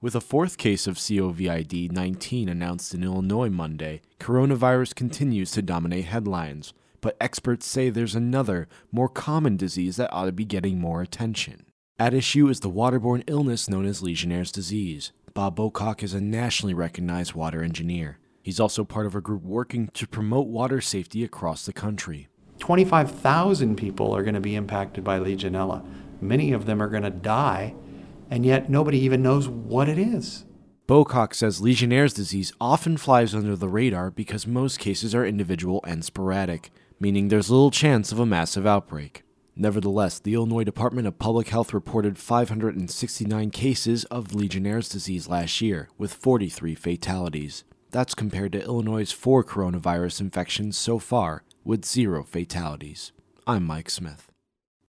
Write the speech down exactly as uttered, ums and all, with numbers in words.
With a fourth case of COVID nineteen announced in Illinois Monday, coronavirus continues to dominate headlines, but experts say there's another, more common disease that ought to be getting more attention. At issue is the waterborne illness known as Legionnaire's disease. Bob Bocock is a nationally recognized water engineer. He's also part of a group working to promote water safety across the country. twenty-five thousand people are going to be impacted by Legionella. Many of them are going to die, and yet nobody even knows what it is. Bocock says Legionnaire's disease often flies under the radar because most cases are individual and sporadic, meaning there's little chance of a massive outbreak. Nevertheless, the Illinois Department of Public Health reported five hundred sixty-nine cases of Legionnaire's disease last year, with forty-three fatalities. That's compared to Illinois' four coronavirus infections so far, with zero fatalities. I'm Mike Smith.